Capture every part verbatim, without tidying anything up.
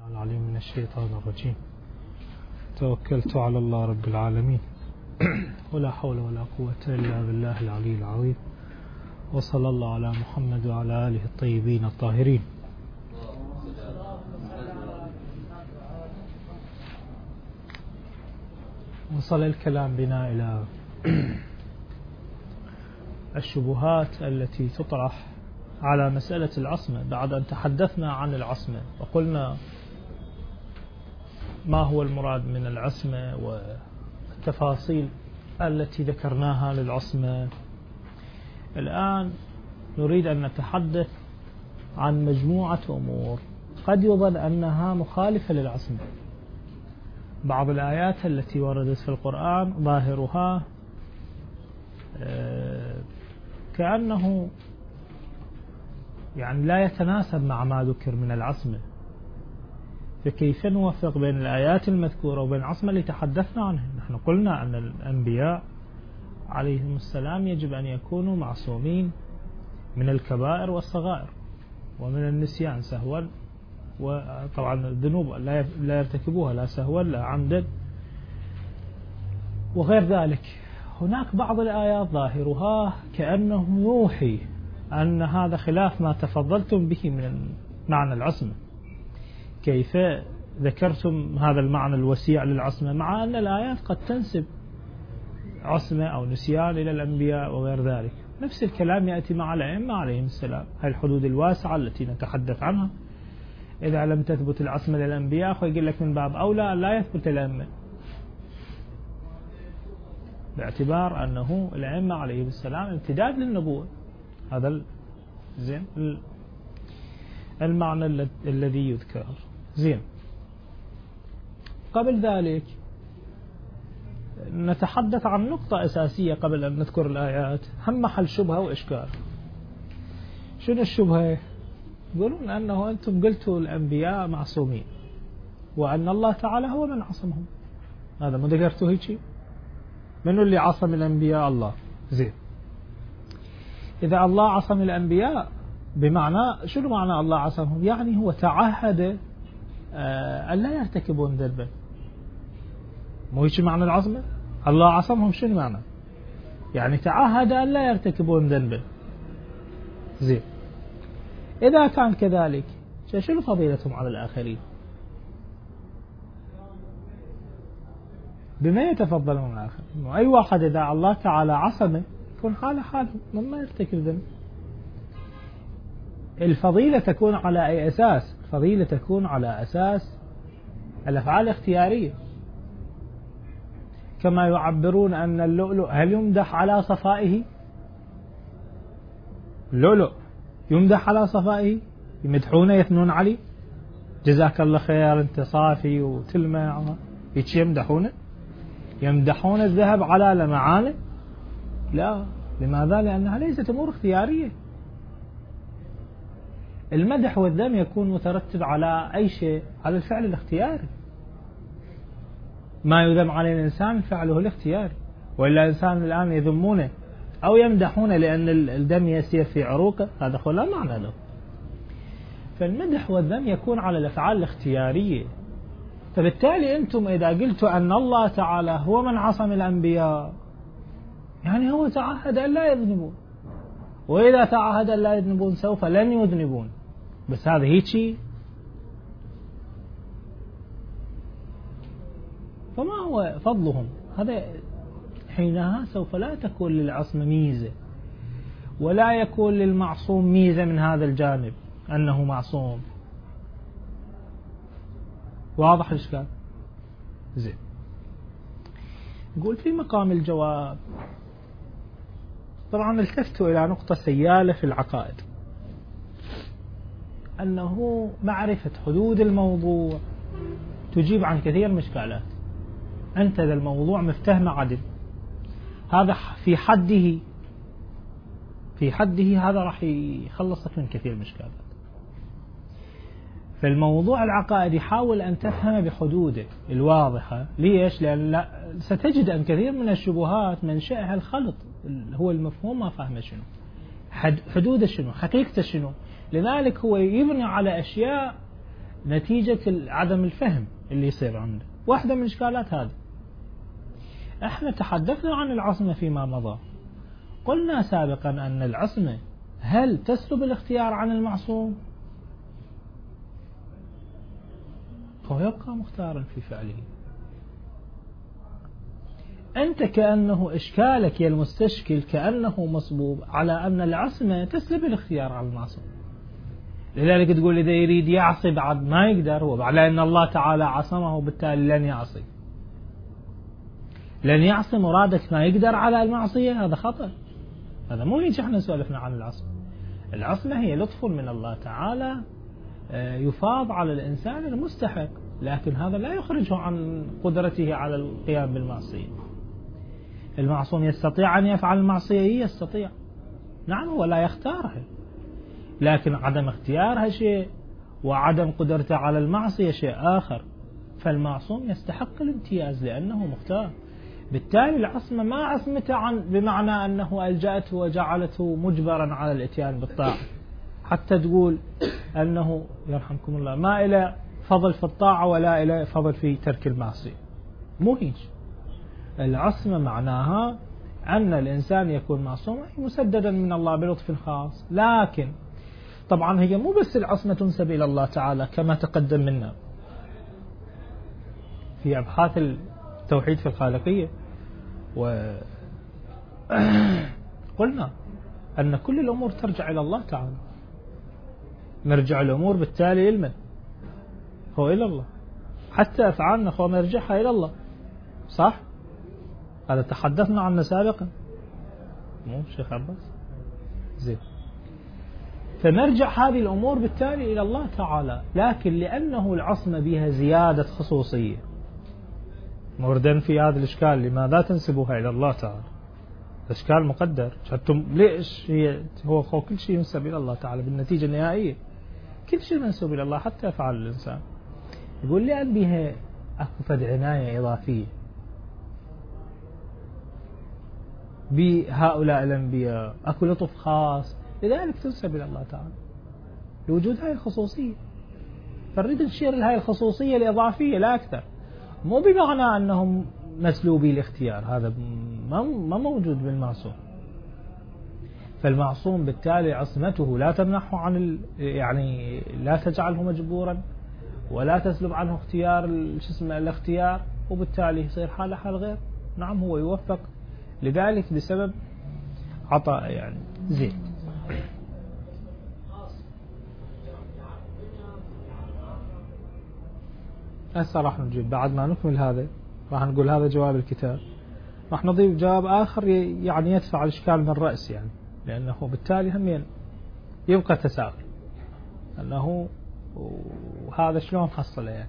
العليم من الشيطان الرجيم. توكلت على الله رب العالمين ولا حول ولا قوة إلا بالله العلي العظيم، وصلى الله على محمد وعلى آله الطيبين الطاهرين. وصل الكلام بنا إلى الشبهات التي تطرح على مسألة العصمة بعد أن تحدثنا عن العصمة وقلنا ما هو المراد من العصمة والتفاصيل التي ذكرناها للعصمة. الآن نريد أن نتحدث عن مجموعة أمور قد يظن أنها مخالفة للعصمة. بعض الآيات التي وردت في القرآن ظاهرها كأنه يعني لا يتناسب مع ما ذكر من العصمة، فكيف نوفق بين الآيات المذكورة وبين العصمة اللي تحدثنا عنها؟ نحن قلنا أن الأنبياء عليهم السلام يجب أن يكونوا معصومين من الكبائر والصغائر ومن النسيان سهوا، وطبعا الذنوب لا يرتكبوها لا سهوا لا عمدا وغير ذلك. هناك بعض الآيات ظاهرها كأنه يوحي أن هذا خلاف ما تفضلتم به من معنى العصمة. كيف ذكرتم هذا المعنى الوسيع للعصمة مع أن الآيات قد تنسب عصمة أو نسيان إلى الأنبياء وغير ذلك؟ نفس الكلام يأتي مع الأئمة عليهم السلام. هاي الحدود الواسعة التي نتحدث عنها إذا لم تثبت العصمة للأنبياء فيقول لك من باب أولى لا يثبت الأئمة، باعتبار أنه الأئمة عليهم السلام امتداد للنبوة. هذا زين المعنى الذي يذكر. زين، قبل ذلك نتحدث عن نقطة أساسية قبل أن نذكر الآيات، هم محل شبهة وإشكال. شنو الشبهة؟ يقولون أنه أنتم قلتوا الأنبياء معصومين وأن الله تعالى هو من عصمهم. هذا ما ذكرتوا هيك؟ منو اللي عصم الأنبياء؟ الله. زين، إذا الله عصم الأنبياء بمعنى شنو معنى الله عصمهم؟ يعني هو تعهد أن لا يرتكبون ذنبا. مو هيك معنى العصمة؟ الله عصمهم شنو معنى؟ يعني تعهد أن لا يرتكبون ذنبا. زين، إذا كان كذلك شنو فضيلتهم على الآخرين؟ بما يتفضلون الآخرين؟ أي واحد إذا الله تعالى عصمه يكون حاله حاله مما يرتكب ذنب. الفضيلة تكون على أي أساس؟ الفضيلة تكون على أساس الأفعال الاختيارية، كما يعبرون أن اللؤلؤ هل يمدح على صفائه؟ اللؤلؤ يمدح على صفائه؟ يمدحونه يثنون عليه جزاك الله خير أنت صافي وتلمع، هيك يمدحونه؟ يمدحون الذهب على لمعانه؟ لا. لماذا؟ لأنها ليست أمور اختيارية. المدح والذم يكون مترتب على أي شيء؟ على الفعل الاختياري. ما يذم عليه الإنسان فعله الاختياري، وإلا إنسان الآن يذمونه أو يمدحونه لأن الدم يسير في عروقه، هذا هو لا معنى له. فالمدح والذم يكون على الأفعال الاختيارية. فبالتالي أنتم إذا قلتوا أن الله تعالى هو من عصم الأنبياء يعني هو تعهد أن لا يذنبون، وإذا تعهد أن لا يذنبون سوف لن يذنبون. بس هذا هيك، فما هو فضلهم؟ هذا حينها سوف لا تكون للعصمة ميزة ولا يكون للمعصوم ميزة من هذا الجانب أنه معصوم. واضح الإشكال؟ زين، يقول في مقام الجواب طبعا التفتوا إلى نقطة سيالة في العقائد، أنه معرفة حدود الموضوع تجيب عن كثير من الإشكالات. أنت ذا الموضوع مفتهم عدل، هذا في حده في حده هذا راح يخلصك من كثير من الإشكالات. فالموضوع العقائدي حاول أن تفهم بحدوده الواضحة. ليش؟ لأن لا ستجد أن كثير من الشبهات منشأها الخلط، هو المفهوم ما فهمه شنو حدوده، شنو حقيقته، شنو. لذلك هو يبني على أشياء نتيجة عدم الفهم اللي يصير عنده. واحدة من الإشكالات هذه. احنا تحدثنا عن العصمة فيما مضى، قلنا سابقا أن العصمة هل تسلب الاختيار عن المعصوم؟ هو يبقى مختارا في فعله. أنت كأنه إشكالك يا المستشكل كأنه مصبوب على أن العصمة تسلب الاختيار عن المعصوم، لذلك تقول إذا يريد يعصي بعد ما يقدر، وعلى أن الله تعالى عصمه بالتالي لن يعصي. لن يعصي مرادك ما يقدر على المعصية، هذا خطأ. هذا مو هيك احنا سولفنا عن العصمة. العصمة هي لطف من الله تعالى يفاض على الإنسان المستحق، لكن هذا لا يخرجه عن قدرته على القيام بالمعصية. المعصوم يستطيع أن يفعل المعصية، يستطيع، نعم، هو لا يختارها، لكن عدم اختيارها شيء وعدم قدرته على المعصية شيء آخر. فالمعصوم يستحق الامتياز لأنه مختار. بالتالي العصمة ما عصمته عن بمعنى أنه ألجأته وجعلته مجبرا على الاتيان بالطاعة، حتى تقول أنه يرحمكم الله ما إلى فضل في الطاعة ولا إلى فضل في ترك المعصية. مو هيك. العصمة معناها أن الإنسان يكون معصوما مسددا من الله بلطف خاص، لكن طبعا هي مو بس العصمة تنسب إلى الله تعالى كما تقدم منا في أبحاث التوحيد في الخالقية، وقلنا أن كل الأمور ترجع إلى الله تعالى. مرجع الأمور بالتالي إلمن هو إلى الله، حتى أفعالنا هو مرجعها إلى الله، صح؟ هذا تحدثنا عنه سابقا، مو شيخ عباس؟ زين. فمرجع هذه الأمور بالتالي إلى الله تعالى، لكن لأنه العصمة بها زيادة خصوصية، مردن في هذا الإشكال لماذا تنسبها إلى الله تعالى؟ إشكال مقدر. أنتم ليش هي هو كل شيء ينسب إلى الله تعالى بالنتيجة النهائية، كل شيء منسوب إلى الله حتى يفعل الإنسان. يقول لأن بها أكو فد عناية إضافية بهؤلاء الأنبياء، أكو لطف خاص، لذلك تنسب إلى الله تعالى لوجود هاي الخصوصية. فنريد نشير لهاي الخصوصية الإضافية لا أكثر، مو بمعنى أنهم مسلوبي الاختيار، هذا ما موجود بالمعصوم. فالمعصوم بالتالي عصمته لا تمنحه عن يعني لا تجعله مجبورا ولا تسلب عنه اختيار شو اسمه الاختيار، وبالتالي يصير حاله حال غير. نعم هو يوفق لذلك بسبب عطاء يعني. زين. هسه راح نجيب بعد ما نكمل هذا، راح نقول هذا جواب الكتاب، راح نضيف جواب آخر يعني يدفع الإشكال من الرأس، يعني لأنه بالتالي هم يبقى تساؤل أنه وهذا شلون حصله يعني.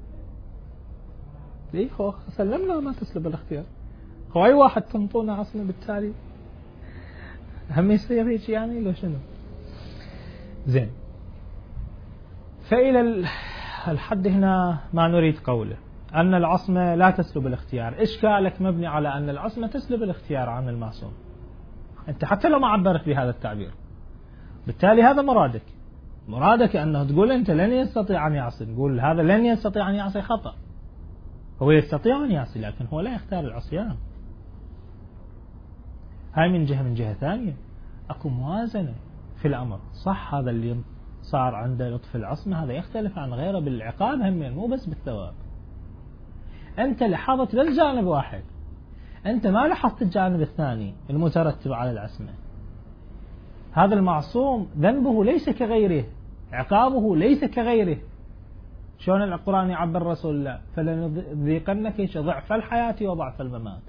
ليه هو سلمنا ما تسلب الاختيار، هو أي واحد تنطونا عصمه بالتالي هم يصير هيك يعني لو شنو. زين. فإلى الحد هنا ما نريد قوله أن العصمة لا تسلب الاختيار. إشكالك مبني على أن العصمة تسلب الاختيار عن المعصوم، أنت حتى لو ما عبرت بهذا التعبير. بالتالي هذا مرادك، مرادك أنه تقول أنت لن يستطيع أن يعصي، نقول هذا لن يستطيع أن يعصي خطأ، هو يستطيع أن يعصي لكن هو لا يختار العصيان. هاي من جهة. من جهة ثانية أكو موازنة في الأمر، صح هذا اللي صار عنده لطف العصمة هذا يختلف عن غيره بالعقاب هم، مو بس بالثواب. أنت لاحظت بس جانب واحد، أنت ما لاحظت الجانب الثاني المترتب على العصمة. هذا المعصوم ذنبه ليس كغيره، عقابه ليس كغيره. شلون القرآن يعبر رسول الله فلنذيقنك ضعف الحياة وضعف الممات.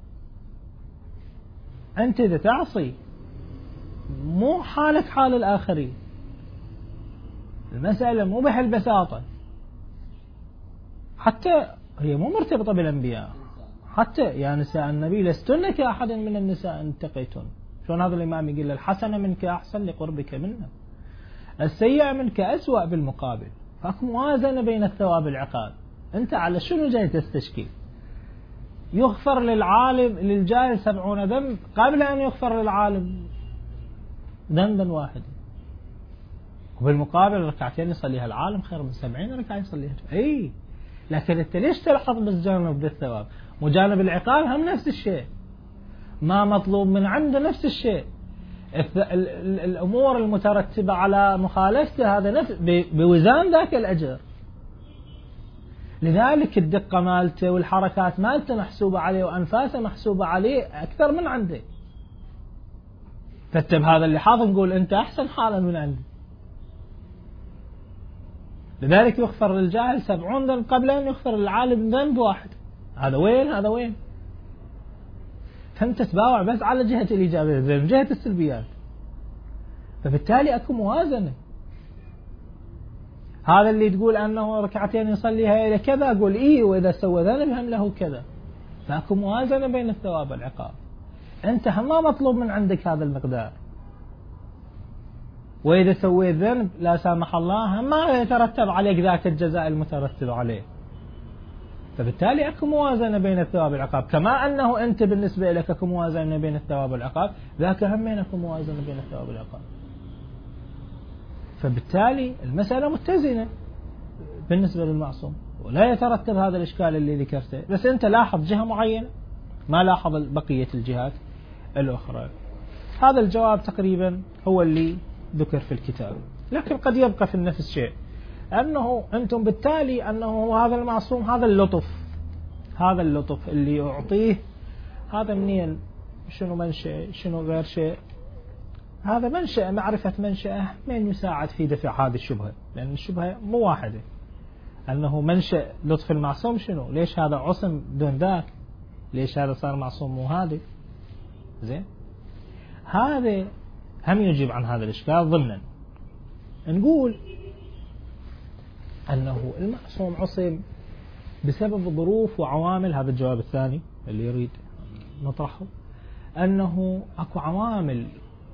أنت إذا تعصي مو حالك حال الآخرين، المسألة مو بهالبساطة، حتى هي مو مرتبطة بالأنبياء. حتى يا نساء النبي لستن كأحد من النساء إن اتقيتن. شلون هذا الإمام يقول الحسنة منك أحسن لقربك منها، السيئة منك أسوأ بالمقابل. فأكو موازنة بين الثواب والعقاب. أنت على شنو جاي تستشكي؟ يغفر للعالم للجاهل سبعون ذنب قبل أن يغفر للعالم ذنبا واحدا. وبالمقابل ركعتين يصليها العالم خير من سبعين ركعة يصليها. اي لكن انت ليش تلحظ بالجانب بالثواب؟ وجانب العقاب هم نفس الشيء، ما مطلوب من عنده نفس الشيء. الأمور المترتبة على مخالفته هذا نفس بوزان ذاك الأجر. لذلك الدقة مالته والحركات مالته محسوبة عليه وأنفاسه محسوبة عليه أكثر من عنده. فانت بهذا اللحاظ نقول أنت أحسن حالا من عنده. لذلك يغفر للجاهل سبعون ذنب قبل أن يغفر للعالم ذنب واحد. هذا وين هذا وين؟ فانت تباوع بس على جهة الإيجابية من جهة السلبيات. فبالتالي أكو موازنة. هذا اللي تقول أنه ركعتين يصليها إلى كذا أقول إيه، وإذا سوى ذنب هم له كذا. فأكو موازنة بين الثواب والعقاب. أنت هم ما مطلوب من عندك هذا المقدار، وإذا سويت ذنب لا سامح الله هم ما يترتب عليك ذاك الجزاء المترتب عليه. فبالتالي أكو موازنة بين الثواب والعقاب، كما أنه أنت بالنسبة لك أكو موازنة بين الثواب والعقاب، ذاك همين أكو موازنة بين الثواب والعقاب. فبالتالي المسألة متزنة بالنسبة للمعصوم، ولا يترتب هذا الإشكال اللي ذكرته. بس أنت لاحظ جهة معينة، ما لاحظ بقية الجهات الأخرى. هذا الجواب تقريبا هو اللي ذكر في الكتاب. لكن قد يبقى في النفس شيء، أنه أنتم بالتالي أنه هذا المعصوم هذا اللطف، هذا اللطف اللي يعطيه هذا منين، شنو منشأ شنو غير شيء، هذا منشأ معرفة منشأه من يساعد في دفع هذه الشبهة. لأن الشبهة مو واحدة، أنه منشأ لطف المعصوم شنو، ليش هذا عصم دون ذاك، ليش هذا صار معصوم مو هذا. زين، هذا هم يجيب عن هذا الإشكال ضمنا. نقول أنه المعصوم عصم بسبب ظروف وعوامل. هذا الجواب الثاني اللي يريد نطرحه، أنه أكو عوامل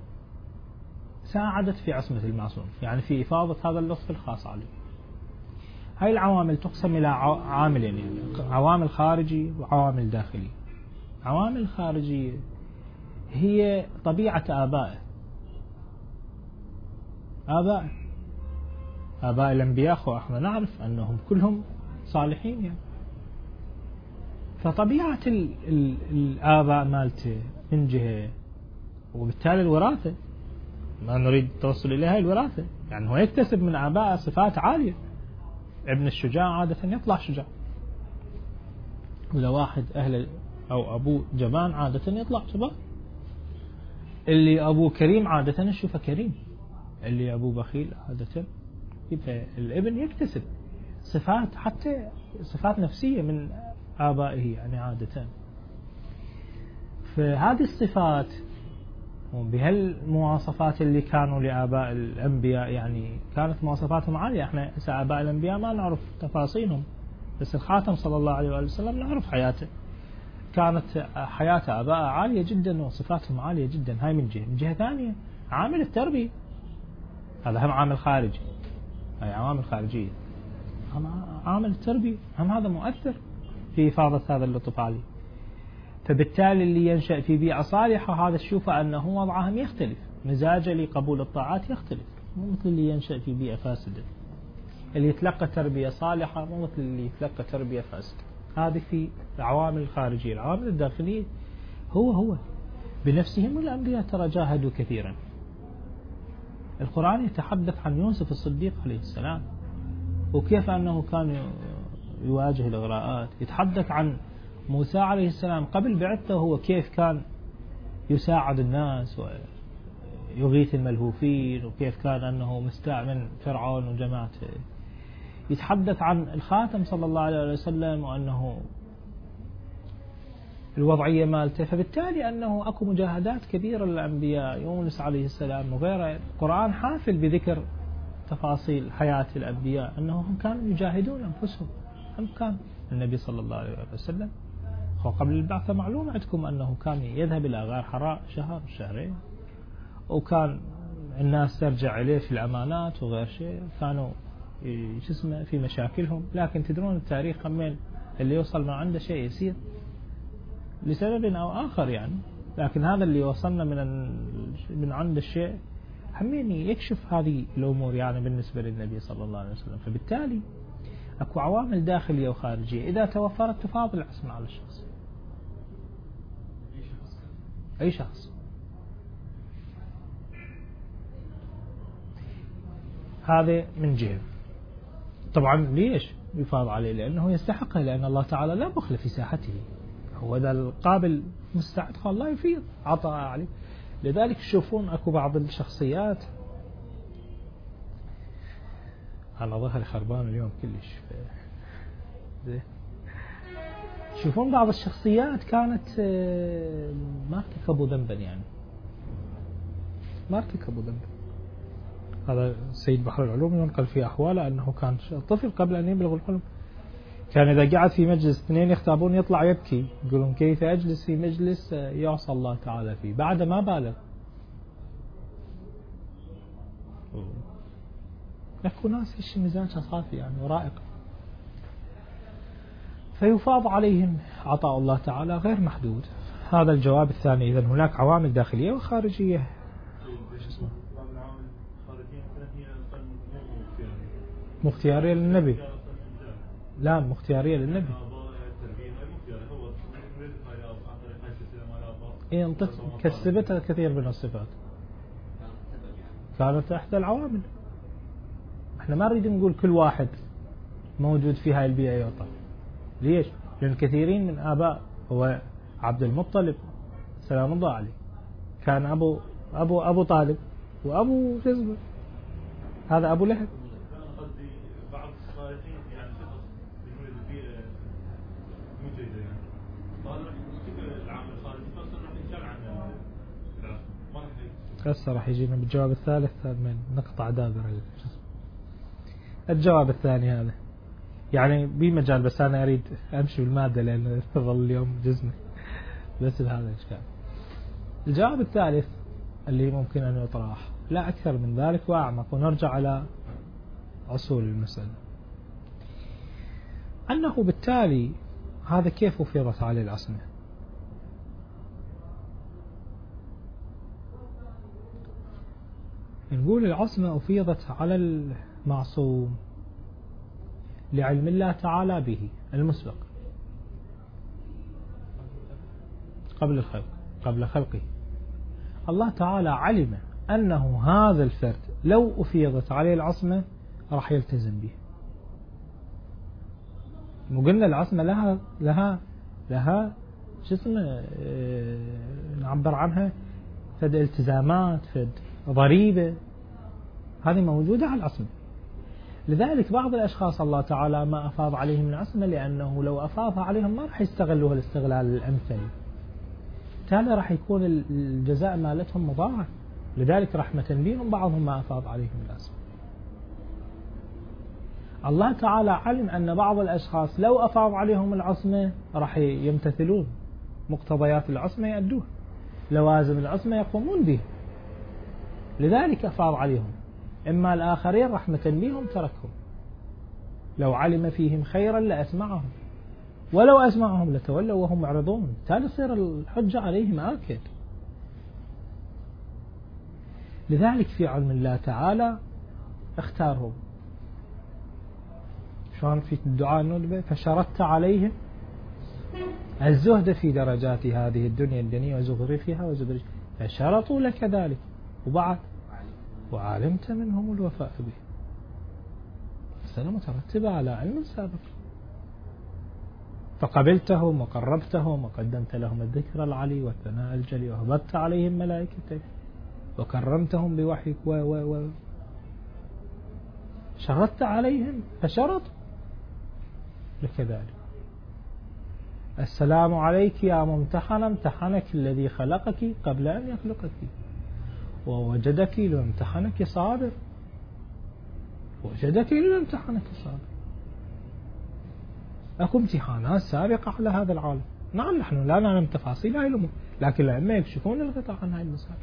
ساعدت في عصمة المعصوم، يعني في إفاضة هذا اللطف الخاص عليه. هاي العوامل تقسم إلى عاملين، يعني عوامل خارجي وعوامل داخلي. عوامل خارجية هي طبيعة آبائه. آباء آباء الأنبياء خو احنا نعرف أنهم كلهم صالحين يعني. فطبيعة ال ال الآباء مالته من جهة، وبالتالي الوراثة ما نريد توصل إليها الوراثة، يعني هو يكتسب من آباء صفات عالية. ابن الشجاع عادة يطلع شجاع، ولا واحد أهل أو أبوه جبان عادة يطلع جبان. اللي أبوه كريم عادة نشوفه كريم، اللي أبوه بخيل عادة يبقى الابن يكتسب صفات، حتى صفات نفسية من آبائه يعني عادة. فهذه الصفات بهالمواصفات اللي كانوا لآباء الأنبياء، يعني كانت مواصفاتهم عالية. احنا هسه آباء الأنبياء ما نعرف تفاصيلهم، بس الخاتم صلى الله عليه وآله وسلم نعرف حياته. كانت حياة آباء عالية جدا وصفاتهم عالية جدا. هاي من جهة. من جهة ثانية عامل التربية، هذا هم عامل خارجي، هاي عوامل خارجية. هم عامل التربية هم هذا مؤثر في إفاضة هذا اللطف عليه. فبالتالي اللي ينشأ في بيئة صالحة هذا تشوفه أنه وضعهم يختلف، مزاجه لقبول الطاعات يختلف، مو مثل اللي ينشأ في بيئة فاسدة. اللي يتلقى تربية صالحة مو مثل اللي يتلقى تربية فاسدة. هذه في العوامل الخارجية. العوامل الداخلية هو هو بنفسهم الأنبياء ترى جاهدوا كثيرا. القرآن يتحدث عن يوسف الصديق عليه السلام وكيف أنه كان يواجه الإغراءات. يتحدث عن موسى عليه السلام قبل بعثته هو كيف كان يساعد الناس ويغيث الملهوفين، وكيف كان أنه مستاء من فرعون وجماعته. يتحدث عن الخاتم صلى الله عليه وسلم وأنه الوضعية مالته. فبالتالي أنه أكو مجاهدات كبيرة للأنبياء، يونس عليه السلام وغيره. القرآن حافل بذكر تفاصيل حياة الأنبياء، أنهم كانوا يجاهدون أنفسهم. هم كان النبي صلى الله عليه وسلم قبل البعثة معلوم عندكم أنه كان يذهب إلى غار حراء شهر شهرين، وكان الناس ترجع إليه في الأمانات وغير شيء، كانوا جسمه في مشاكلهم. لكن تدرون التاريخ همين اللي يوصلنا عنده شيء يصير لسبب أو آخر يعني. لكن هذا اللي وصلنا من من عند الشيء همين يكشف هذه الأمور يعني بالنسبة للنبي صلى الله عليه وسلم. فبالتالي أكو عوامل داخلية وخارجية إذا توفرت تفاضل العصمة على الشخص. أي شخص. هذا من جهة. طبعا ليش يفاض عليه؟ لأنه يستحقه، لأن الله تعالى لا بخل في ساحته، هو ذا القابل مستعد قال الله يفيض عطاء عليه. لذلك تشوفون أكو بعض الشخصيات، على ظهر خربان اليوم كلش، تشوفون بعض الشخصيات كانت ما ارتكبوا ذنبا، يعني ما ارتكبوا ذنبا. هذا سيد بحر العلوم ينقل في أحواله أنه كان طفل قبل أن يبلغ الحلم، كان إذا قعد في مجلس اثنين يختابون يطلع يبكي، يقولون كيف أجلس في مجلس يعصى الله تعالى فيه بعد ما بالغ. أكو ناس إيش مزاجها صافي يعني ورائق، فيفاض عليهم عطاء الله تعالى غير محدود. هذا الجواب الثاني. إذن هناك عوامل داخلية وخارجية. مختيارية للنبي، لا مختيارية للنبي. إيه كسبتها كثير من الصفات، كانت إحدى العوامل. احنا ما نريد نقول كل واحد موجود في هاي البيئة يعطى. ليش؟ لأن كثيرين من آباء، هو عبد المطلب سلام الله عليه كان أبو أبو أبو طالب وأبو حزب، هذا أبو لهب. بعض الصالحين يعني شخص بنقول البيئة مو جيدة، يعني قال راح يشوف العامل الخارجي بس راح ينشال عن العصر ما راح هسه راح يجينا بالجواب الثالث من نقطع دابر الجواب الثاني. هذا يعني بمجال، بس أنا أريد أمشي بالمادة لأن تظل اليوم جزمة بس بهذا الإشكال. الجواب الثالث اللي ممكن أن يطرح لا أكثر من ذلك وأعمق، ونرجع على أصول المسألة، أنه بالتالي هذا كيف أفيضت عليه العصمة؟ نقول العصمة أفيضت على المعصوم لعلم الله تعالى به المسبق قبل الخلق، قبل خلقه. الله تعالى علم أنه هذا الفرد لو أفيضت عليه العصمة راح يلتزم به. وقلنا العصمة لها لها لها شو اسمه نعبر عنها فد التزامات، فد ضريبة، هذه موجودة على العصمة. لذلك بعض الأشخاص الله تعالى ما أفاض عليهم العصمة، لأنه لو أفاضها عليهم ما راح يستغلوها الاستغلال الأمثل، بالتالي راح يكون الجزاء مالتهم مضاعف. لذلك رحمة بهم بعضهم ما أفاض عليهم العصمة. الله تعالى علم أن بعض الأشخاص لو أفاض عليهم العصمة راح يمتثلون مقتضيات العصمة، يأدوها لوازم العصمة يقومون به، لذلك أفاض عليهم. إما الآخرين رحمة بهم تركهم، لو علم فيهم خيرا لأسمعهم، ولو أسمعهم لتولوا وهم معرضون، بالتالي تصير الحجة عليهم آكد. لذلك في علم الله تعالى اختارهم، شلون في الدعاء الندبة فشرطت عليهم الزهد في درجات هذه الدنيا الدنيا وزخرفها وزبرجها فشرطوا لك ذلك، وبعد وعلمت منهم الوفاء به. السنة مترتبة على علم سابق، فقبلتهم وقربتهم وقدمت لهم الذكر العلي والثناء الجلي وهبطت عليهم ملائكتك وكرمتهم بوحيك و و و شرطت عليهم فشرط لك ذلك. السلام عليك يا ممتحنة، امتحنك الذي خلقك قبل أن يخلقك ووجدك ليمتحنك صابر، وجدك ليمتحنك صابر. أكو امتحانات سابقة على هذا العالم. نعم نحن لا نعلم تفاصيل هاي الأمور، لكن العلماء يكشفون الغطاء عن هاي المسائل.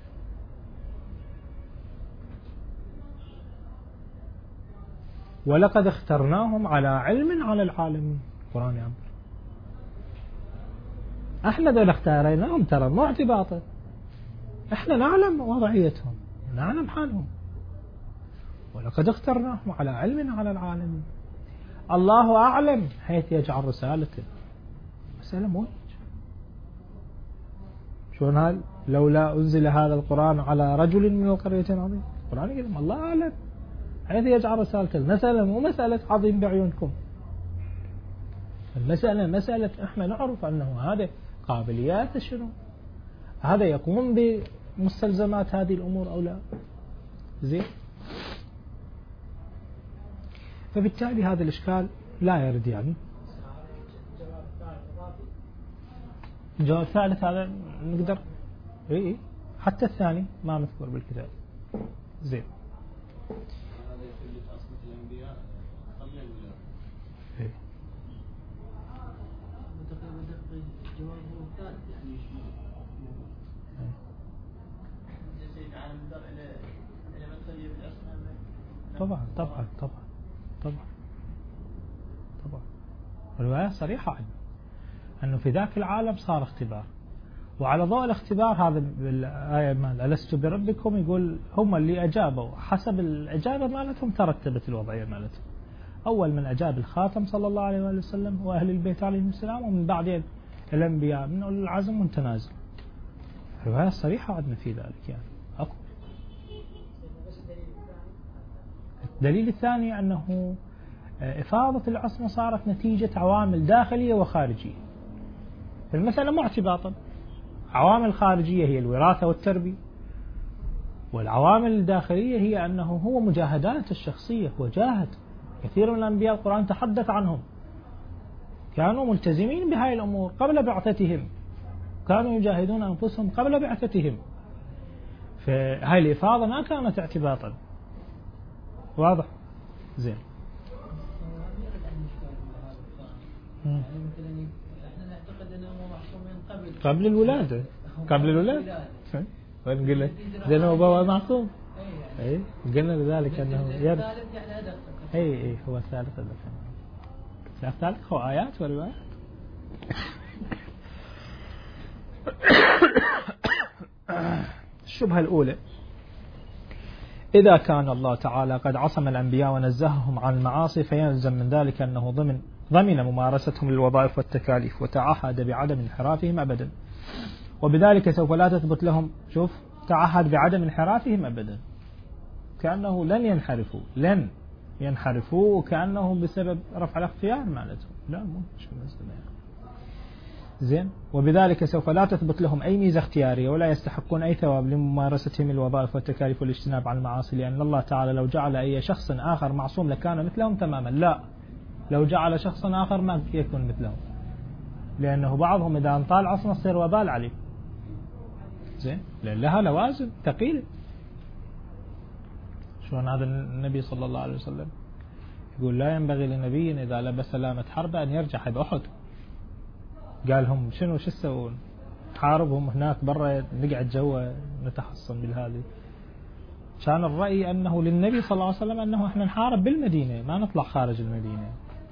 ولقد اخترناهم على علم على العالمين، القرآن يعبر. احنا ذول اختاريناهم ترى مو اعتباطا، احنا نعلم وضعيتهم نعلم حالهم ولقد اخترناهم على علم على العالمين. الله أعلم حيث يجعل رسالته. مسألة مو شلون هال لولا أنزل هذا القرآن على رجل من القريتين عظيم. القرآن يقول الله أعلم حيث يجعل رسالته. المسألة مو مسألة عظيم بعيونكم، المسألة مسألة احنا نعرف أنه هذا قابليات شنو، هذا يقوم بمستلزمات هذه الأمور أو لا. زين، فبالتالي هذا الإشكال لا يرد. يعني الجواب الثالث هذا نقدر إيه حتى الثاني ما مذكور بالكتاب. زين، هذا يدل على عصمة الأنبياء قبل الولادة. إيه الجواب هو الثالث يعني يشمل يزيد عن النظر إلى إلى مدخلية بالعصمة. طبعا طبعا طبعا طبعا طبعا الرواية صريحة عنه أنه في ذاك العالم صار اختبار، وعلى ضوء الاختبار هذا بالآية مال ألست بربكم يقول هم اللي أجابوا حسب الإجابة مالتهم ترتبت الوضعية مالتهم. أول من أجاب الخاتم صلى الله عليه وآله وسلم وأهل البيت عليهم السلام، ومن بعدين الأنبياء من أولي العزم والتنازل. الرواية صريحة عندنا في ذلك. يعني أكو الدليل الثاني أنه إفاضة العصمة صارت نتيجة عوامل داخلية وخارجية. المسألة مو اعتباطا، عوامل خارجية هي الوراثة والتربية، والعوامل الداخلية هي أنه هو مجاهدات الشخصية. هو جاهد كثير من الأنبياء القرآن تحدث عنهم كانوا ملتزمين بهاي الأمور قبل بعثتهم، كانوا يجاهدون أنفسهم قبل بعثتهم. فهاي الإفاضة ما كانت اعتباطا. واضح؟ زين. يعني مثلا احنا نعتقد انه محكوم من قبل قبل الولادة قبل الولادة ونقول له زين هو بابا معصوم. اي قلنا لذلك انه يرد. اي اي هو الثالث هذا. الثالث هو آيات وروايات. الشبهة الأولى: إذا كان الله تعالى قد عصم الأنبياء ونزههم عن المعاصي فيلزم من ذلك أنه ضمن ضمن ممارستهم للوظائف والتكاليف وتعهد بعدم انحرافهم أبدا، وبذلك سوف لا تثبت لهم شوف تعهد بعدم انحرافهم أبدا، كأنه لن ينحرفوا لن ينحرفوا وكأنه بسبب رفع الاختيار مالتهم. لا مو شو زين. وبذلك سوف لا تثبت لهم أي ميزة اختيارية ولا يستحقون أي ثواب لممارستهم الوظائف والتكاليف والاجتناب عن المعاصي، لأن الله تعالى لو جعل أي شخص آخر معصوم لكان مثلهم تماما. لا، لو جعل شخصا آخر ما يكون مثلهم، لأنه بعضهم إذا انطال عصمه يصير وبال عليه. زين، لأن لها لوازم ثقيلة. شلون هذا النبي صلى الله عليه وسلم يقول لا ينبغي لنبي إذا لبس لامة حرب أن يرجع حد أحد. قال هم شنو شو يسوون؟ حاربهم هناك برا نقعد جوا نتحصن بالهذه. كان الرأي أنه للنبي صلى الله عليه وسلم أنه احنا نحارب بالمدينة ما نطلع خارج المدينة.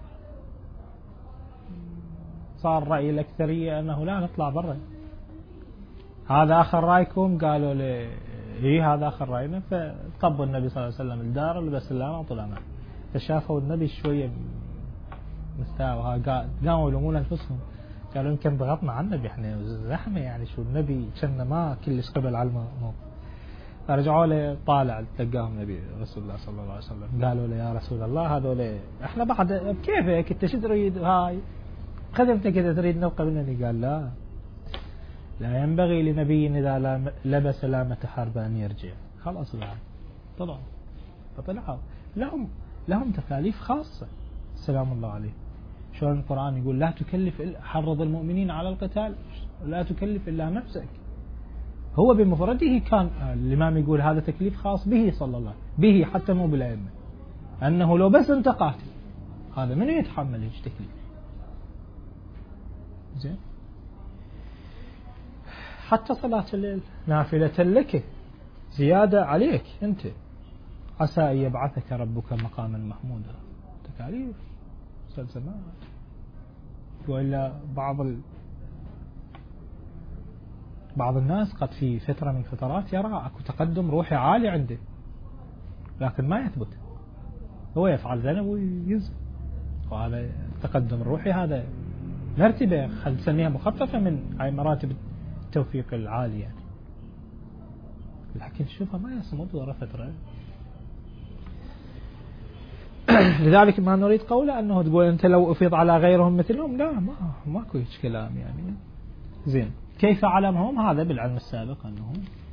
صار رأي الأكثرية أنه لا نطلع برا. هذا آخر رأيكم؟ قالوا لي إيه هذا آخر رأينا. فطبوا النبي صلى الله عليه وسلم الدار ولبس اللامة وطلع معه. فشافوا النبي شوية مستوى قاموا يلومون أنفسهم، قالوا يمكن ضغطنا على النبي احنا زحمة يعني شو النبي كنا ما كلش قبل على الموضوع. فرجعوا له طالع تلقاهم النبي رسول الله صلى الله عليه وسلم قالوا له يا رسول الله هذول احنا بعد بكيفك انت شو تريد هاي خدمتك اذا تريد نبقى منني؟ قال لا لا ينبغي لنبي اذا لبس لامة حرب ان يرجع. خلاص بعد طلعوا فطلعوا لهم لهم تكاليف خاصة سلام الله عليه. شلون القرآن يقول لا تكلف حرض المؤمنين على القتال لا تكلف إلا نفسك. هو بمفرده كان الإمام يقول هذا تكليف خاص به صلى الله به حتى مو بالأئمة، أنه لو بس أنت قاتل هذا من يتحمل هيك تكليف؟ زين. حتى صلاة الليل نافلة لك زيادة عليك أنت، عسى أن يبعثك ربك مقاما محمودا. تكاليف سلسلات. وإلا بعض ال... بعض الناس قد في فترة من فترات يرى أكو تقدم روحي عالي عنده، لكن ما يثبت، هو يفعل ذنب وينزل، وهذا التقدم الروحي هذا مرتبة خل نسميها مخففة من هاي مراتب التوفيق العالي يعني، لكن تشوفها ما يصمد ورا فترة. لذلك ما نريد قوله أنه تقول أنت لو أفيض على غيرهم مثلهم، لا ما ماكو هيك كلام يعني. زين، كيف علمهم؟ هذا بالعلم السابق أنهم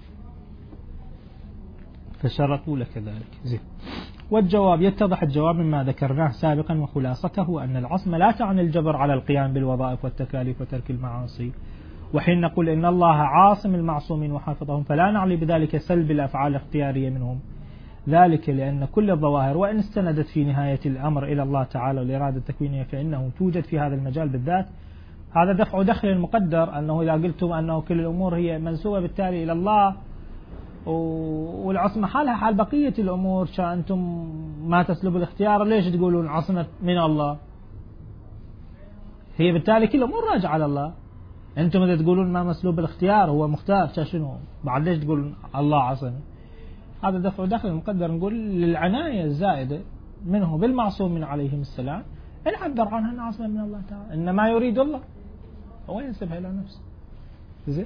فشرطوا لك ذلك. زين، والجواب يتضح الجواب مما ذكرناه سابقا، وخلاصته أن العصمة لا تعني الجبر على القيام بالوظائف والتكاليف وترك المعاصي. وحين نقول إن الله عاصم المعصومين وحافظهم فلا نعني بذلك سلب الأفعال الاختيارية منهم، ذلك لأن كل الظواهر وإن استندت في نهاية الأمر إلى الله تعالى والإرادة التكوينية فإنه توجد في هذا المجال بالذات. هذا دفع دخل المقدر، أنه إذا قلتم أنه كل الأمور هي منسوبة بالتالي إلى الله والعصمة حالها حال بقية الأمور، أنتم ما تسلبوا الاختيار، ليش تقولون عصمة من الله؟ هي بالتالي كل الأمور راجعة على الله. أنتم إذا تقولون ما مسلوب الاختيار هو مختار، شنو بعد ليش تقولون الله عصمة؟ هذا دفع دخل المقدر، نقول للعناية الزائدة منه بالمعصومين عليهم السلام نعبر عنها أنها عصمة من الله تعالى، إن ما يريد الله هو ينسبها إلى نفسه. زين،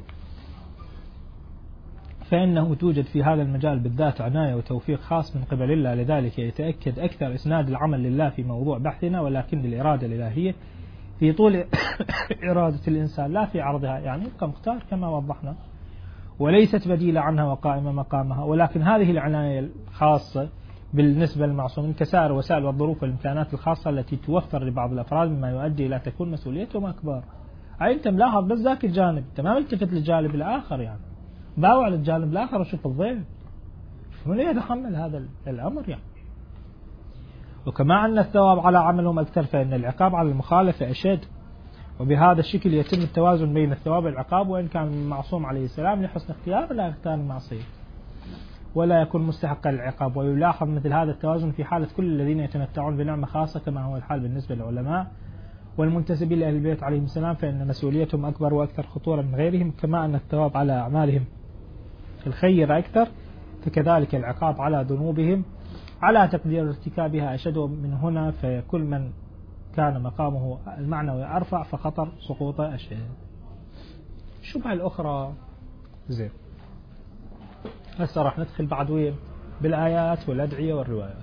فإنه توجد في هذا المجال بالذات عناية وتوفيق خاص من قبل الله، لذلك يتأكد أكثر إسناد العمل لله في موضوع بحثنا، ولكن الإرادة الإلهية في طول إرادة الإنسان لا في عرضها، يعني يبقى مختار كما وضحنا، وليست بديلة عنها وقائمة مقامها. ولكن هذه العناية الخاصة بالنسبة للمعصومين كسائر وسائل والظروف والإمكانات الخاصة التي توفر لبعض الأفراد مما يؤدي إلى تكون مسؤوليتهم أكبر. أي أنت ملاحظ بس ذاك الجانب، أنت ما ملتفت للجانب الآخر، يعني باوع للجانب الآخر وشوف الضيف من يتحمل هذا الأمر يعني. وكما أن الثواب على عملهم أكثر فإن العقاب على المخالفة أشد، وبهذا الشكل يتم التوازن بين الثواب والعقاب، وإن كان المعصوم عليه السلام لحسن اختيار لا يختار المعصية ولا يكون مستحقا للعقاب. ويلاحظ مثل هذا التوازن في حالة كل الذين يتمتعون بنعمة خاصة كما هو الحال بالنسبة للعلماء والمنتسبين لأهل البيت عليهم السلام، فإن مسؤوليتهم أكبر وأكثر خطورة من غيرهم. كما أن الثواب على أعمالهم الخير أكثر فكذلك العقاب على ذنوبهم على تقدير ارتكابها أشد من هنا، فكل من كان مقامه المعنوي أرفع فخطر سقوطه أشد. الشبهة الأخرى، زين هسه راح ندخل بعد وين بالآيات والأدعية والروايات.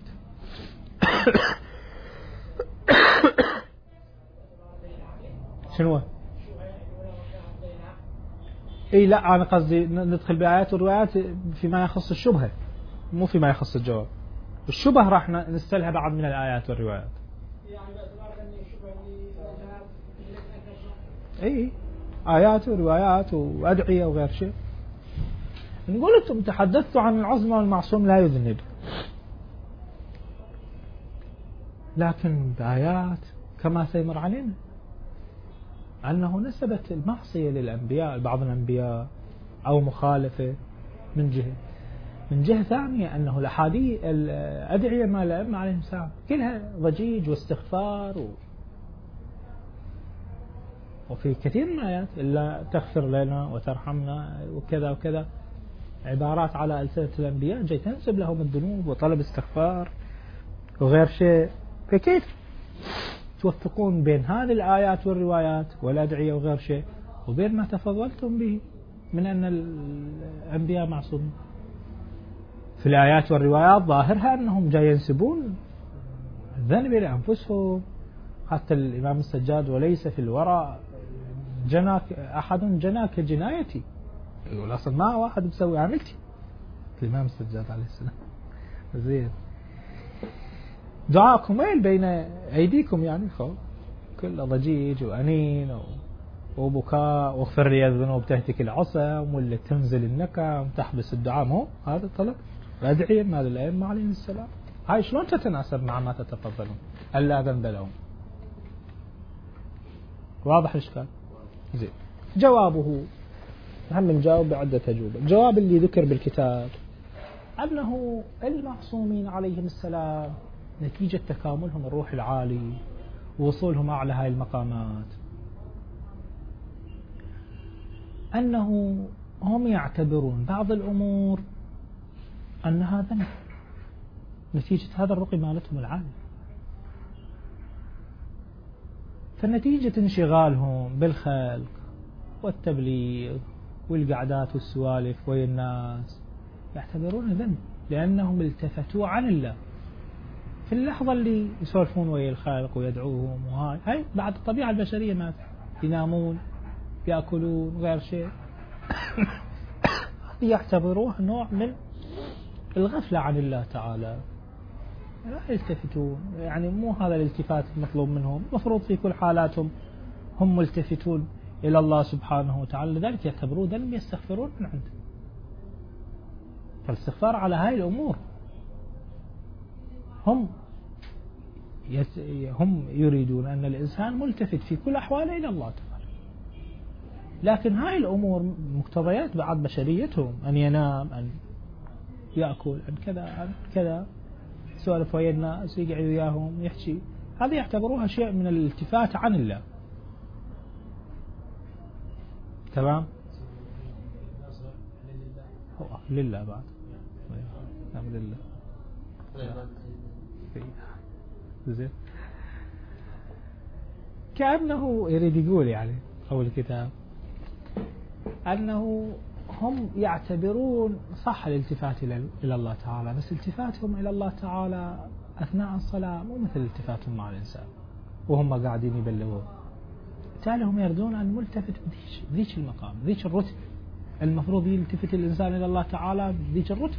شنو؟ اي لا انا قصدي ندخل بآيات والروايات فيما يخص الشبهة مو فيما يخص الجواب. الشبهة راح نستلها بعد من الآيات والروايات. اي آيات وروايات وأدعية وغير شيء. نقول انتم تحدثتوا عن العصمة والمعصوم لا يذنب، لكن بآيات كما سيمر علينا أنه نسبت المعصية للأنبياء بعض الأنبياء أو مخالفة من جهة، من جهة ثانية أنه الأحاديث الأدعية مال الأئمة عليهم السلام كلها ضجيج واستغفار و... وفي كثير من الآيات إلا تغفر لنا وترحمنا وكذا وكذا، عبارات على ألسنة الأنبياء جاي تنسب لهم الذنوب وطلب استغفار وغير شيء. فكيف توفقون بين هذه الآيات والروايات والأدعية وغير شيء وبين ما تفضلتم به من أن الأنبياء معصومين؟ في الآيات والروايات ظاهرها أنهم جاي ينسبون الذنب لأنفسهم، حتى الإمام السجاد وليس في الوراء جناك أحد جناك جنايتي، يقول أصلا ما واحد بسوي عملتي الإمام السجاد عليه السلام. زين دعاءكم وين بين أيديكم يعني خو كل ضجيج وأنين وبكاء واغفر لي الذنوب تهتك العصم ولا تنزل النكم تحبس الدعاء، مو هذا الطلب الأدعية مال الأئمة عليهم السلام. هاي شلون تتناسب مع ما تتفضلون ألا ذنب لهم؟ واضح الإشكال؟ زين جوابه هم نجاوب بعدة أجوبة. الجواب اللي ذكر بالكتاب أنه المعصومين عليهم السلام نتيجة تكاملهم الروح العالي ووصولهم أعلى هاي المقامات أنه هم يعتبرون بعض الأمور أنها ذنب نتيجة هذا الرقي مالتهم العالي. فنتيجة انشغالهم بالخلق والتبليغ والقعدات والسوالف ويا الناس يعتبرون ذنب، لأنهم التفتوا عن الله في اللحظة اللي يسولفون ويا الخالق ويدعوهم. وهاي هاي بعد الطبيعة البشرية، ما ينامون يأكلون غير شيء يعتبروه نوع من الغفلة عن الله تعالى، لا يلتفتون. يعني مو هذا الالتفات المطلوب منهم، المفروض في كل حالاتهم هم ملتفتون إلى الله سبحانه وتعالى، لذلك يعتبرون ذنب يستغفرون من عنده. فالاستغفار على هاي الأمور هم هم يريدون أن الإنسان ملتفت في كل أحواله إلى الله تعالى، لكن هاي الأمور مقتضيات بعد بشريتهم، أن ينام، أن يأكل، أن كذا أن كذا، سوالف ويا الناس، يقعد وياهم يحكي، هذه يعتبروها شيء من الالتفات عن الله. تمام؟ هو لله بعد نعم لله زين. كأنه يريد يقول يعني أول الكتاب أنه هم يعتبرون صح الالتفات إلى الله تعالى، بس التفاتهم إلى الله تعالى أثناء الصلاة مو مثل التفاتهم مع الإنسان وهم قاعدين يبلغون. بالتالي هم يردون أن ملتفت بذيك المقام، بذيك الرتبة، المفروض يلتفت الإنسان إلى الله تعالى بذيك الرتبة.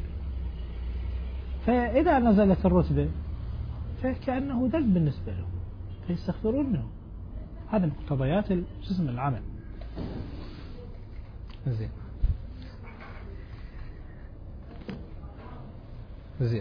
فإذا نزلت الرتبة فكأنه ذنب بالنسبة لهم فيستغفرون منه. هذا مقتضيات جسم العمل. زين زين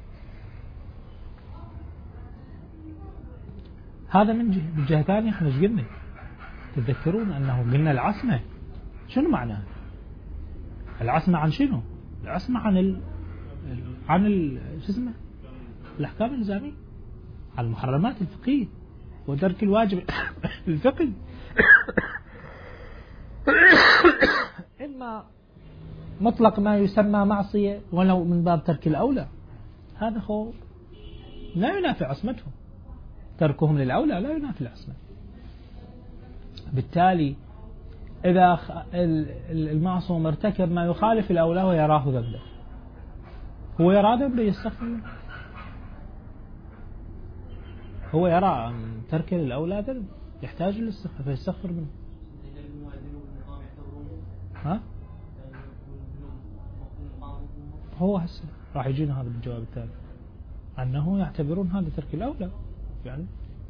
هذا من جهة. من جهة ثانية احنا ايش قلنا؟ تتذكرون أنه قلنا العصمة شنو معناه؟ العصمة عن شنو؟ العصمة عن ال عن ال شو اسمه؟ الأحكام الإلزامية، عن المحرمات الفقهية وترك الواجب الفقهي. إما مطلق ما يسمى معصية ولو من باب ترك الأولى، هذا هو لا ينافي عصمتهم، تركهم للأولى لا ينافي العصمة. بالتالي إذا المعصوم ارتكب ما يخالف الأولى ويراه ذنبا، هو يرى ذنبا يستغفر منه، هو يرى ترك الأولى ذنب يحتاج للاستغفار فيستغفر منه. ها؟ هو هسه راح يجينا هذا بالجواب الثاني، أنه يعتبرون هذا ترك الأولى يعني.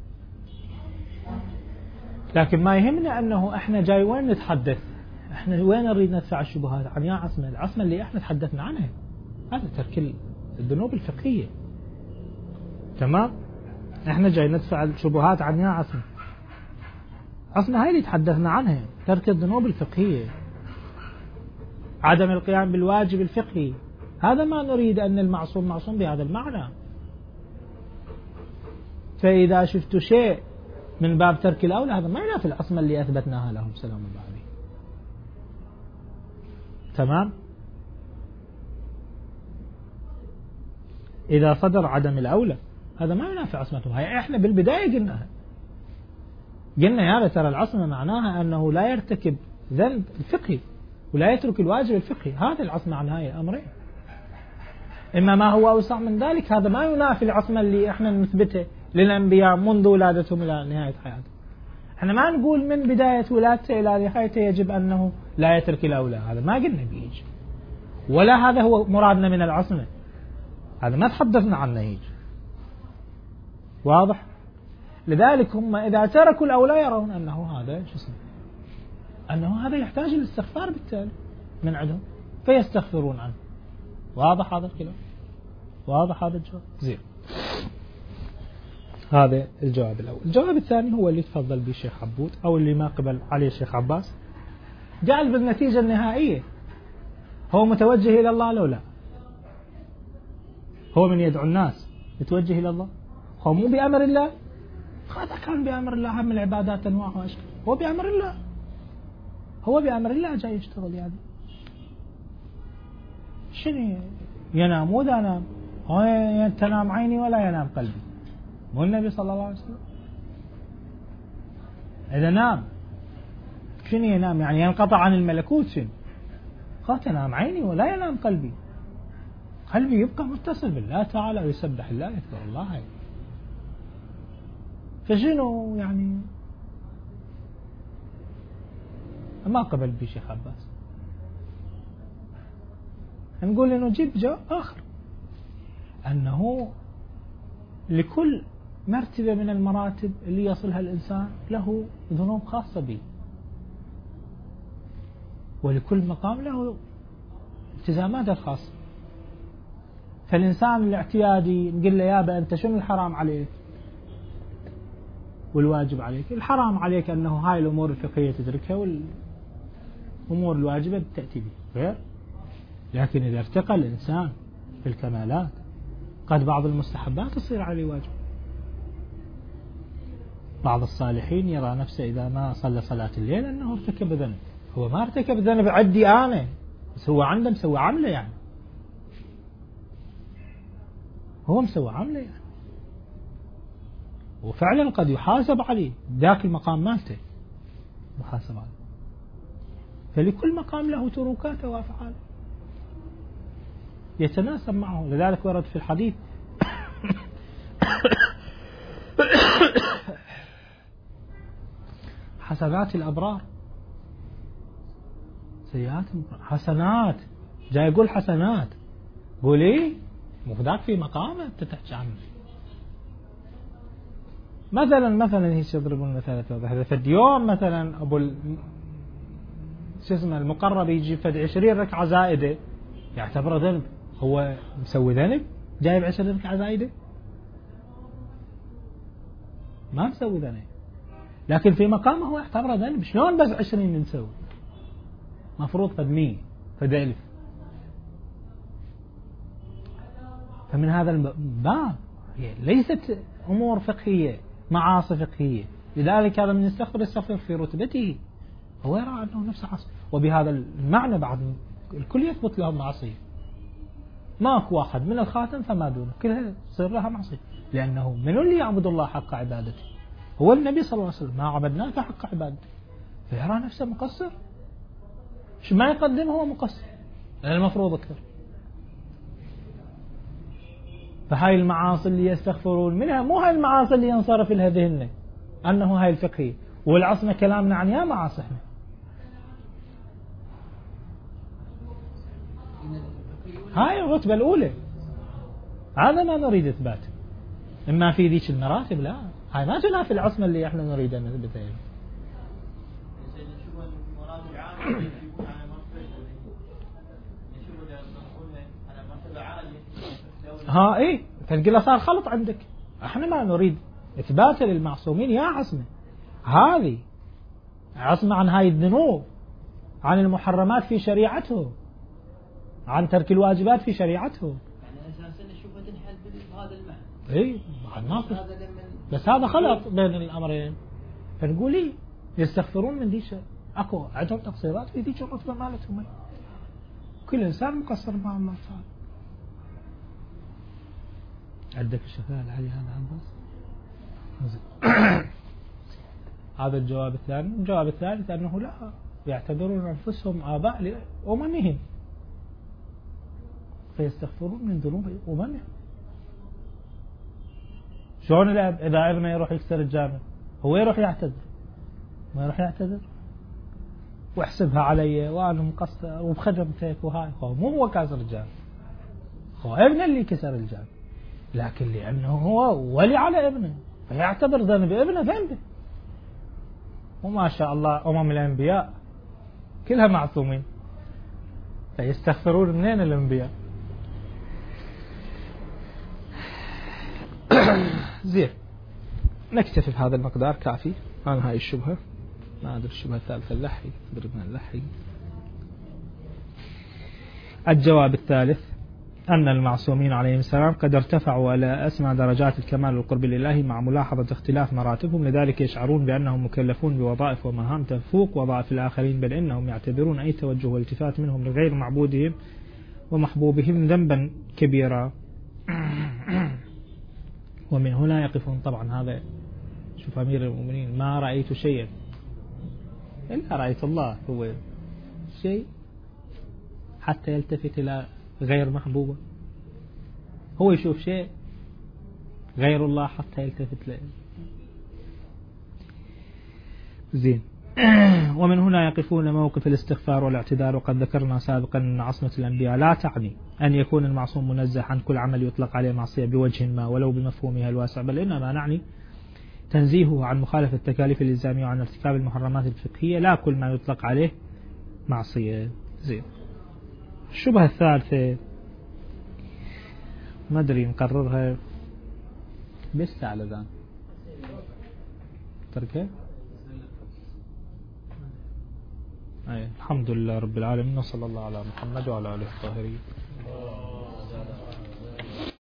لكن ما يهمنا أنه إحنا جاي وين نتحدث، إحنا وين نريد ندفع الشبهات عن يا عصمة. العصمة اللي إحنا تحدثنا عنها هذا ترك الذنوب الفقهية. تمام؟ إحنا جاي ندفع الشبهات عن يا عصمة. عصمة هاي اللي تحدثنا عنها، ترك الذنوب الفقهية، عدم القيام بالواجب الفقهي. هذا ما نريد أن المعصوم معصوم بهذا المعنى. فإذا شفت شيء من باب ترك الأولى هذا ما ينافي العصمة اللي أثبتناها لهم سلام الله عليه. تمام؟ إذا صدر عدم الأولى هذا ما ينافي عصمتهم. هاي إحنا بالبداية قلناها، قلنا يا ترى العصمة معناها أنه لا يرتكب ذنب الفقهي ولا يترك الواجب الفقهي. هذا العصمة عن هاي الأمرين. إما ما هو أوسع من ذلك، هذا ما ينافي العصمة اللي إحنا نثبتها للأنبياء منذ ولادتهم إلى نهاية حياتهم. إحنا ما نقول من بداية ولادته إلى نهايته يجب أنه لا يترك الأولى، هذا ما قلنا بيجي، ولا هذا هو مرادنا من العصمة، هذا ما تحدثنا عنه يجي. واضح؟ لذلك هم إذا تركوا الأولى يرون أنه هذا شو اسمه، أنه هذا يحتاج الاستغفار بالتالي من عندهم فيستغفرون عنه. واضح هذا الكلام؟ واضح هذا الجواب؟ زين. هذا الجواب الأول. الجواب الثاني هو اللي تفضل به الشيخ عبود أو اللي ما قبل عليه الشيخ عباس، جعل بالنتيجة النهائية هو متوجه إلى الله لو لا؟ هو من يدعو الناس يتوجه إلى الله؟ هو مو بأمر الله؟ هذا كان بأمر الله من العبادات أنواع وأشكال، هو بأمر الله، هو بأمر الله جاي يشتغل يعني. شنو ينام وإذا نام هو تنام عيني ولا ينام قلبي؟ مو النبي صلى الله عليه وسلم إذا نام شنو ينام؟ يعني ينقطع عن الملكوت. شنو قال تنام عيني ولا ينام قلبي؟ قلبي يبقى متصل بالله تعالى ويسبح الله يذكر الله. فشنو يعني ما قبل بي شيخ عباس. نقول إنه نجيب جواب آخر أنه لكل مرتبة من المراتب اللي يصلها الإنسان له ذنوب خاصة به، ولكل مقام له التزامات الخاصة. فالإنسان الاعتيادي نقول له يابا أنت شنو الحرام عليك والواجب عليك؟ الحرام عليك أنه هاي الأمور الفقهية تدركها والأمور الواجبة تأتي به غير. لكن إذا ارتقى الإنسان في الكمالات قد بعض المستحبات تصير عليه واجب. بعض الصالحين يرى نفسه إذا ما صلى صلاة الليل أنه ارتكب ذنب. هو ما ارتكب ذنب عدي أنا، بس هو عنده مسوى عمله، يعني هو مسوى عمله يعني، وفعلا قد يحاسب عليه ذاك المقام مالته محاسب عليه. فلكل مقام له تروكاته وأفعاله يتناسب معه. لذلك ورد في الحديث حسنات الأبرار سيئات حسنات، جاي يقول حسنات، قول ايه مفداك في مقامه تتحكي عنه. مثلا مثلا هيك يضربون مثلا هذا فد يوم مثلا ابو شو اسمه المقرب يجي فد عشرين ركعه زائده يعتبره ذنب. هو مسوي ذنب جايب عشرين ركعه زائده؟ ما مسوي ذنب، لكن في مقامه هو يعتبره ذنب. شلون بس عشرين نسوي؟ مفروض فد مية فد ألف. فمن هذا الباب ليست أمور فقهية معاصي فقهية. لذلك هذا من يستغفر يستغفر في رتبته، هو يرى أنه نفسه عاصي. وبهذا المعنى بعد الكل يثبت لهم معصية. ماكو واحد من الخاتم فما دونه كلها تصير لها معصية، لأنه من اللي يعبد الله حق عبادته هو النبي صلى الله عليه وسلم، ما عبدناك حق عبادته. فيرى نفسه مقصر، شو ما يقدم هو مقصر، لأن المفروض أكثر. فهاي المعاصي اللي يستغفرون منها مو هاي المعاصي اللي ينصرف لها ذهننا أنه هاي الفقهية. والعصمة كلامنا عن يا معاصي احنا هاي الرتبة الأولى، هذا ما نريد إثباته. إما في ذيك المراتب لا، هاي ما تنافي العصمة اللي احنا نريد أن نثبتها. ها ايه فنقول له صار خلط عندك. احنا ما نريد اثبات للمعصومين يا عصمه، هذه عصمه عن هاي الذنوب، عن المحرمات في شريعته، عن ترك الواجبات في شريعته. يعني اساسا نشوفها تنحل بهذا المعنى. اي ما بس هذا خلط بين الامرين. فنقول ايه يستغفرون من ذيك، اكو عندهم تقصيرات في ذيك الرتبه مالتهم. كل انسان مقصر مع الله تعالى. عندك الشفاعة العالية هذا عباس؟ هذا الجواب الثاني. الجواب الثالث أنه لا يعتبرون أنفسهم آباء لأممهم فيستغفرون من ذنوب أممهم. شلون الأب إذا ابنه يروح يكسر الجامع هو يروح يعتذر؟ ما يروح يعتذر واحسبها علي وأنا مقصر وبخدمتك وهاي. هو مو هو كسر الجامع، هو ابنه اللي كسر الجامع، لكن لأنه هو ولي على ابنه فيعتبر ذنب ابنه ذنبه. وما شاء الله أمم الأنبياء كلها معصومين فيستغفرون منين الأنبياء؟ زين نكتفي بهذا المقدار كافي عن هاي الشبهة. ما أدري الشبهة الثالثة اللحي ضربنا اللحي. الجواب الثالث أن المعصومين عليهم السلام قد ارتفعوا على أسمى درجات الكمال والقرب لله مع ملاحظة اختلاف مراتبهم، لذلك يشعرون بأنهم مكلفون بوظائف ومهام تفوق وظائف الآخرين، بل إنهم يعتبرون أي توجه والتفات منهم لغير معبودهم ومحبوبهم ذنبا كبيرا. ومن هنا يقفون. طبعا هذا شوف أمير المؤمنين ما رأيت شيئا إلا رأيت الله هو شيء حتى يلتفت إلى غير محبوبة. هو يشوف شيء غير الله حتى يلتفت له. زين. ومن هنا يقفون موقف الاستغفار والاعتذار. وقد ذكرنا سابقا أن عصمة الأنبياء لا تعني أن يكون المعصوم منزه عن كل عمل يطلق عليه معصية بوجه ما ولو بمفهومها الواسع، بل إنما نعني تنزيهه عن مخالفة التكاليف الإلزامية وعن ارتكاب المحرمات الفقهية، لا كل ما يطلق عليه معصية. زين. الشبهة الثالثة ما أدري نقررها بس على ذا تركه. أي الحمد لله رب العالمين، وصلى الله على محمد وعلى آله الطاهرين.